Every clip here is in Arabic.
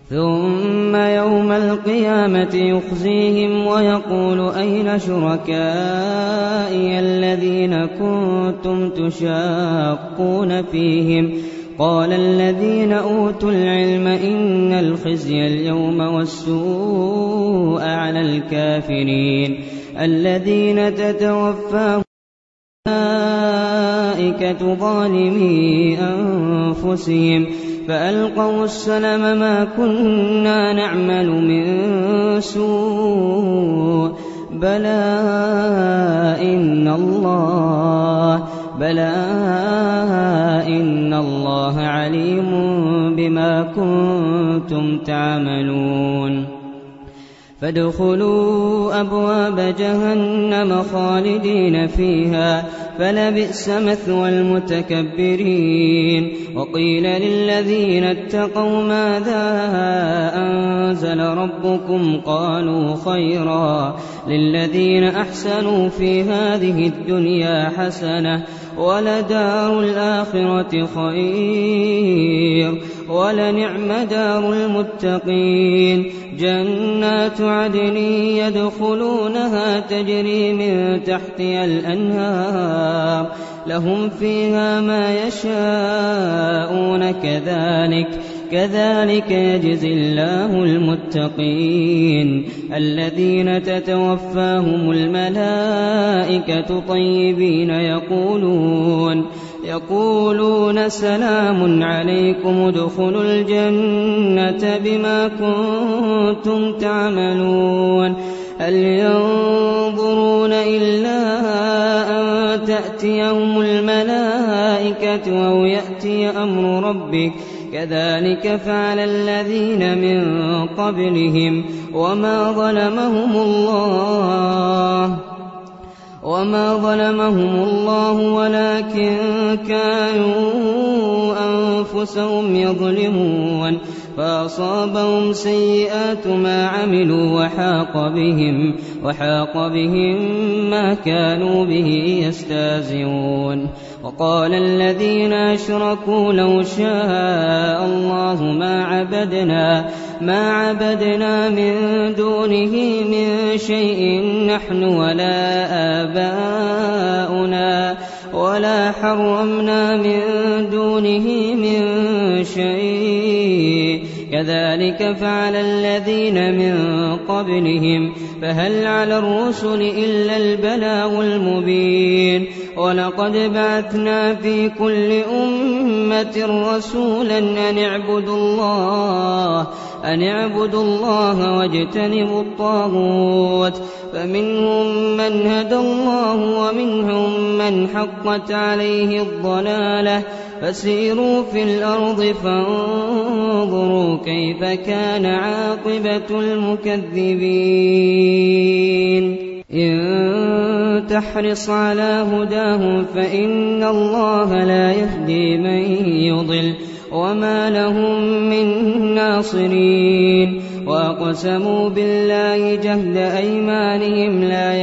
ثم يوم القيامة يخزيهم ويقول أين شركائي الذين كنتم تشاقون فيهم قال الذين أوتوا العلم إن الخزي اليوم والسوء على الكافرين الذين تتوفاهم الملائكة ظالمي أنفسهم فألقوا السلم ما كنا نعمل من سوء بلى إن الله عليم بما كنتم تعملون فادخلوا أبواب جهنم خالدين فيها فلبئس مثوى المتكبرين وقيل للذين اتقوا ماذا أنزل ربكم قالوا خيرا للذين أحسنوا في هذه الدنيا حسنة ولدار الآخرة خير ولنعم دار المتقين جنات عدن يدخلونها تجري من تحتها الأنهار لهم فيها ما يشاءون كذلك يجزي الله المتقين الذين تتوفاهم الملائكة طيبين يقولون سلام عليكم ادخلوا الجنة بما كنتم تعملون هل ينظرون إلا أن تأتيهم الملائكة أو يأتي أمر ربك كذلك فعل الذين من قبلهم وما ظلمهم الله ولكن كانوا أنفسهم يظلمون فأصابهم سيئات ما عملوا وحاق بهم ما كانوا به يستهزئون وقال الذين أشركوا لو شاء الله ما عبدنا من دونه من شيء نحن ولا آباؤنا ولا حرمنا من دونه من شيء كذلك فعل الذين من قبلهم فهل على الرسل إلا البلاغ المبين ولقد بعثنا في كل أمة رسولا أن اعبدوا الله واجتنبوا الطاغوت فمنهم من هدى الله ومنهم من حقت عليه الضلالة فسيروا في الأرض فانظروا كيف كان عاقبة المكذبين إن تحرص على هداهم فإن الله لا يهدي من يضل وما لهم من ناصرين وأقسموا بالله جهد أيمانهم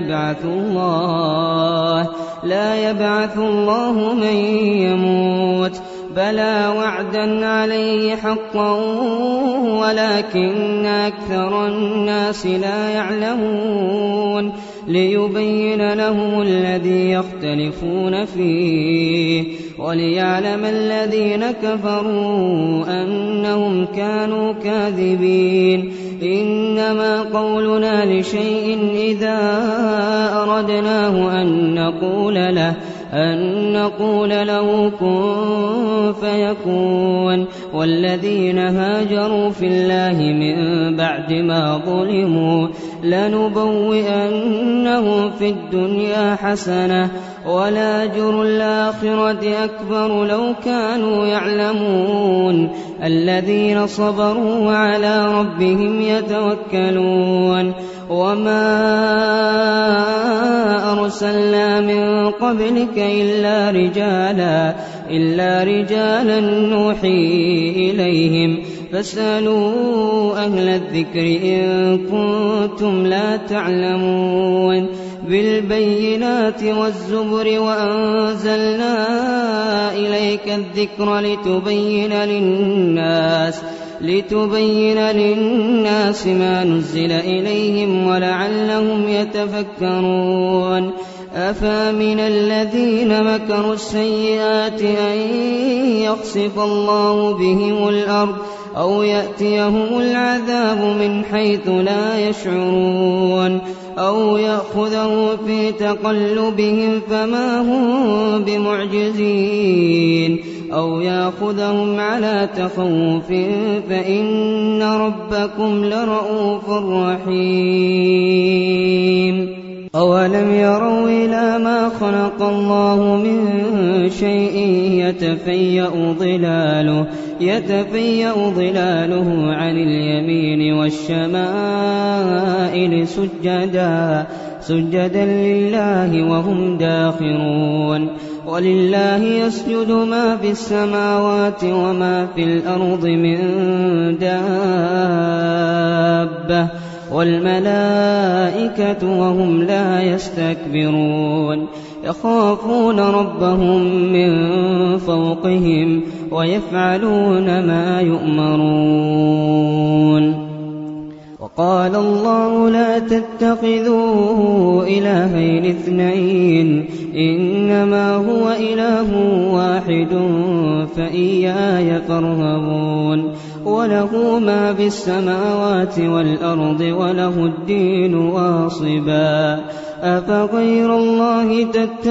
لا يبعث الله من يموت بلى وعدا عليه حقا ولكن أكثر الناس لا يعلمون ليبين لهم الذي يختلفون فيه وليعلم الذين كفروا أنهم كانوا كاذبين إنما قولنا لشيء إذا أردناه أن نقول له كن فيكون والذين هاجروا في الله من بعد ما ظلموا لنبوئنهم في الدنيا حسنة ولأجر الآخرة أكبر لو كانوا يعلمون الذين صبروا وعلى ربهم يتوكلون وما أرسلنا من قبلك إلا رجالا نوحي إليهم فاسألوا أهل الذكر إن كنتم لا تعلمون بالبينات والزبر وأنزلنا إليك الذكر لتبين للناس ما نزل إليهم ولعلهم يتفكرون أفامن الذين مكروا السيئات أن يخسف الله بهم الأرض أو يأتيهم العذاب من حيث لا يشعرون أو يأخذهم في تقلبهم فما هم بمعجزين أو يأخذهم على تخوف فإن ربكم لرءوف رحيم أولم يروا إلى ما خلق الله من شيء يتفيأ ظلاله عن اليمين والشمائل سجدا لله وهم داخرون ولله يسجد ما في السماوات وما في الأرض من دابة والملائكة وهم لا يستكبرون يخافون ربهم من فوقهم ويفعلون ما يؤمرون وقال الله لا تتخذوا إلهين اثنين إنما هو إله واحد فإياي فارهبون وله ما في السماوات والأرض وله الدين واصبا أفغير الله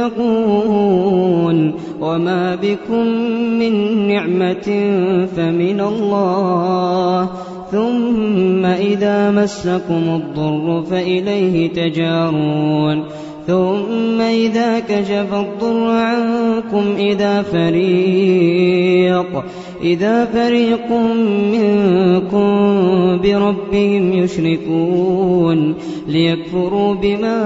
تتقون وما بكم من نعمة فمن الله ثم إذا مسكم الضر فإليه تجارون ثم إذا كشف الضر عنكم إذا فريق منكم بربهم يشركون ليكفروا بما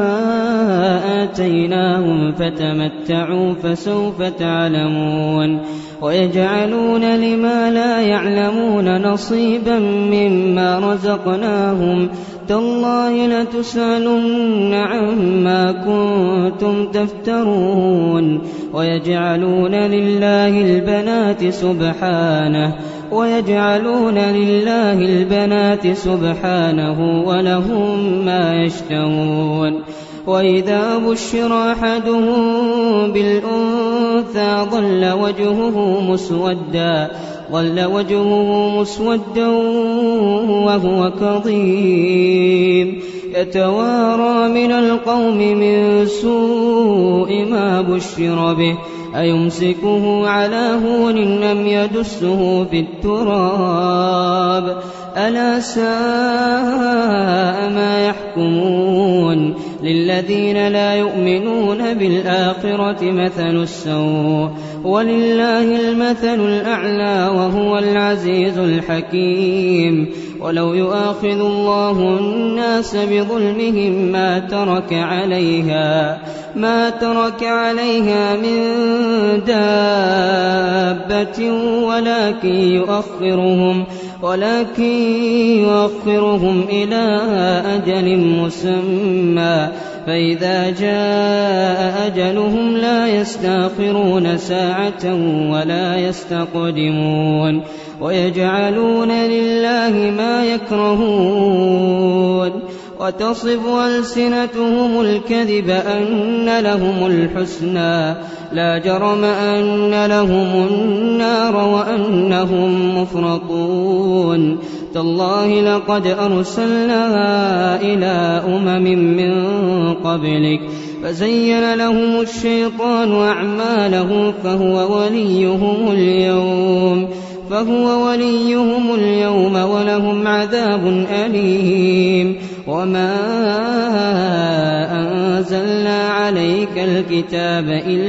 آتيناهم فتمتعوا فسوف تعلمون ويجعلون لما لا يعلمون نصيبا مما رزقناهم تالله لتسألن عما كنتم تفترون ويجعلون لله البنات سبحانه ولهم ما يشتهون وإذا بشر أحدهم بالأنثى ظل وجهه مسودا وهو كظيم يتوارى من القوم من سوء ما بشر به أيمسكه على هون أم يدسه في التراب ألا ساء ما يحكمون للذين لا يؤمنون بالآخرة مثل السوء ولله المثل الأعلى وهو العزيز الحكيم ولو يؤاخذ الله الناس بظلمهم ما ترك عليها من دابة ولكن يؤخرهم إلى أجل مسمى فإذا جاء أجلهم لا يستأخرون ساعة ولا يستقدمون ويجعلون لله ما يكرهون وتصف ألسنتهم الكذب أن لهم الحسنى لا جرم أن لهم النار وأنهم مفرطون تالله لقد أرسلنا إلى أمم من قبلك فزين لهم الشيطان أعمالهم فهو وليهم اليوم ولهم عذاب أليم وما أنزلنا عليك الكتاب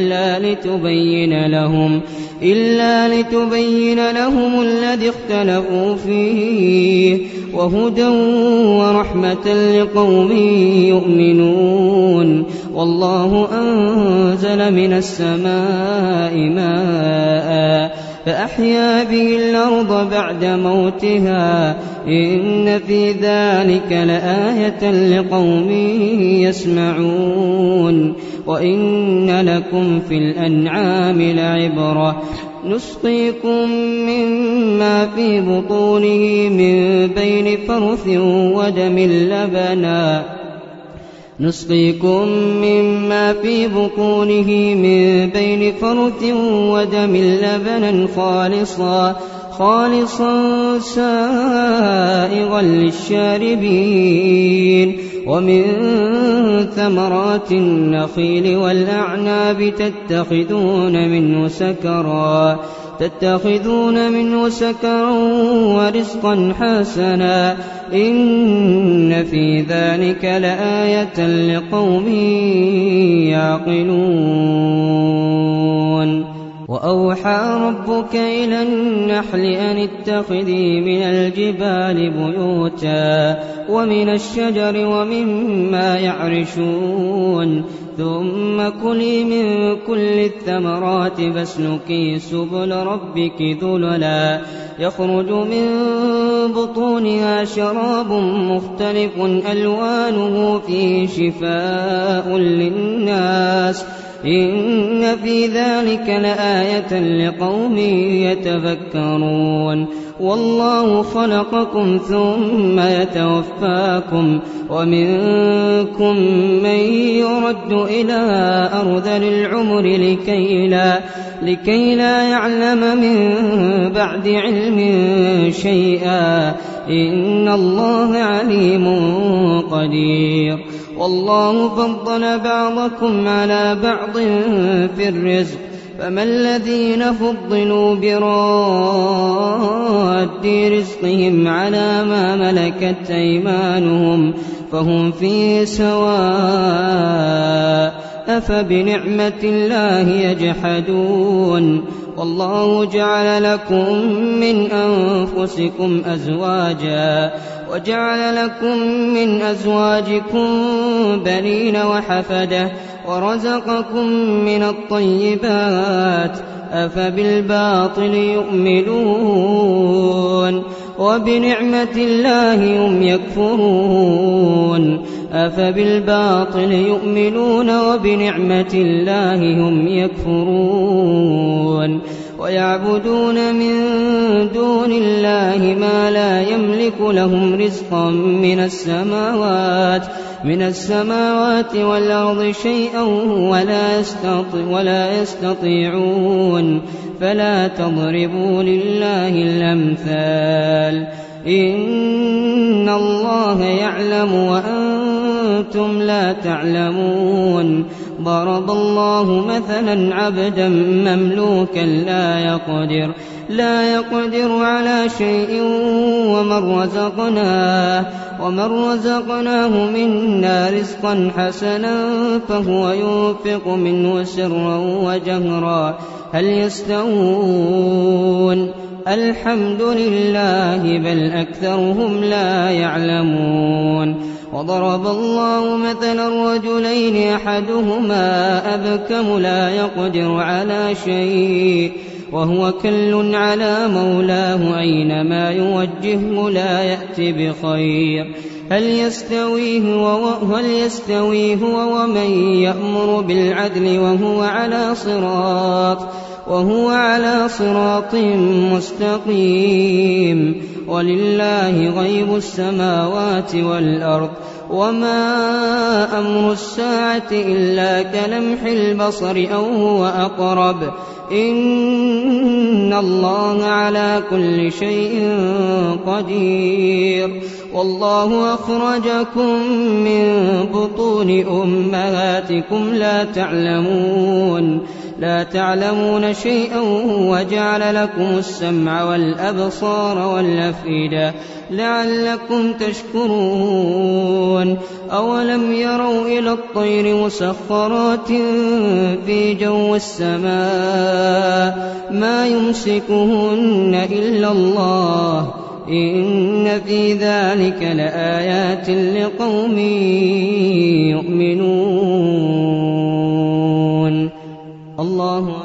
إلا لتبين لهم الذي اختلفوا فيه وهدى ورحمة لقوم يؤمنون والله أنزل من السماء ماء فأحيا به الأرض بعد موتها إن في ذلك لآية لقوم يسمعون وإن لكم في الأنعام لعبرة نسقيكم مما في بطونه من بين فرث ودم لبنا خالصا سائغا للشاربين ومن ثمرات النخيل والأعناب تتخذون منه سكرا ورزقا حسنا إن في ذلك لآية لقوم يعقلون. وأوحى ربك إلى النحل أن اتخذي من الجبال بيوتا ومن الشجر ومما يعرشون ثم كلي من كل الثمرات فاسلكي سبل ربك ذللا يخرج من بطونها شراب مختلف ألوانه فيه شفاء للناس إن في ذلك لآية لقوم يتفكرون. والله خلقكم ثم يتوفاكم ومنكم من يرد إلى أرذل العمر لكي لا يعلم من بعد علم شيئا إن الله عليم قدير. والله فضل بعضكم على بعض في الرزق فما الذين فضلوا براد رزقهم على ما ملكت أيمانهم فهم فيه سواء أفبنعمة الله يجحدون. والله جعل لكم من أنفسكم أزواجا وجعل لكم من أزواجكم بنين وحفدة ورزقكم من الطيبات أفبالباطل يؤمنون وبنعمة الله هم يكفرون ويعبدون من دون الله ما لا يملك لهم رزقا من السماوات والأرض شيئا ولا يستطيعون فلا تضربوا لله الأمثال إن الله يعلم وأنتم لا تعلمون. ضرب الله مثلا عبدا مملوكا لا يقدر على شيء ومن رزقناه منا رزقا حسنا فهو ينفق منه سرا وجهرا هل يستوون؟ الحمد لله بل أكثرهم لا يعلمون. وضرب الله مثلا رجلين أحدهما أبكم لا يقدر على شيء وهو كل على مولاه أينما يوجهه لا يأتي بخير هل يستوي هو ومن يأمر بالعدل وهو على صراط مستقيم. ولله غيب السماوات والأرض وما أمر الساعة إلا كلمح البصر أو هو أقرب إن الله على كل شيء قدير. والله أخرجكم من بطون أمهاتكم لا تعلمون شيئا وجعل لكم السمع والأبصار والأفئدة لعلكم تشكرون. أولم يروا إلى الطير مسخرات في جو السماء ما يمسكهن إلا الله إن في ذلك لآيات لقوم يؤمنون. الله